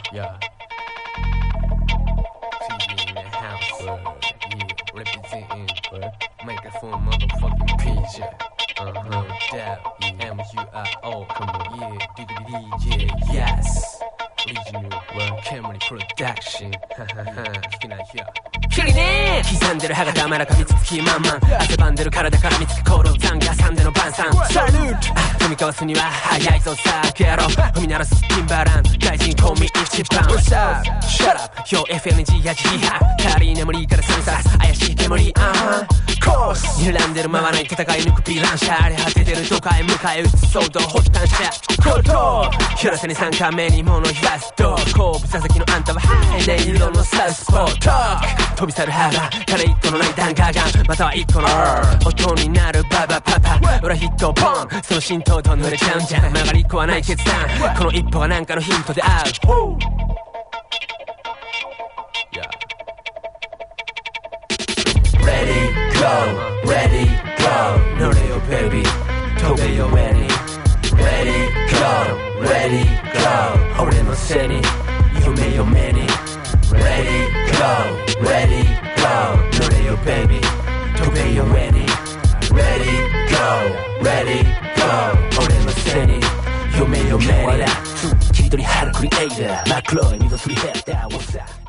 Yeah. TV in the house. Yeah. Representing. Microphone motherfucking PJ. Doubt. MUIO. Come on. Yeah. DJ. Yes. Regional Camry Production. 聞けないや。キリねー刻んでる歯がたまらかみつく気満々汗ばんでる体から見つく行動残がさんでの晩餐サルート踏み交わすには早いぞさあやろ踏み鳴らすティンバラン外人コンビ一番 What's up? Shut up 標 FNG やジハ軽い眠りからサンサス怪しい煙コース睨んでるままない戦い抜くヴィランシャ荒れ果ててる都会迎え撃つ騒動発端者コート広瀬に3回目に物言わすと後部座席のあんたはハイネイロのサウスポート飛び去る歯が彼一個のないダンガーガンまたは一個の音になるババパパ裏ヒットポンその浸透と濡れちゃうんじゃん曲がりっこはない決断この一歩がなんかのヒントであるReady, go, ready, go 乗れよ baby 飛べよ ready Ready, go, ready, go 俺のせいに夢よ目に Ready, go, ready, go 乗れよ baby 飛べよ ready Ready, go, ready, go 俺のせいに夢よ目に切り取り張るクリエイター真っ黒い溝すり減った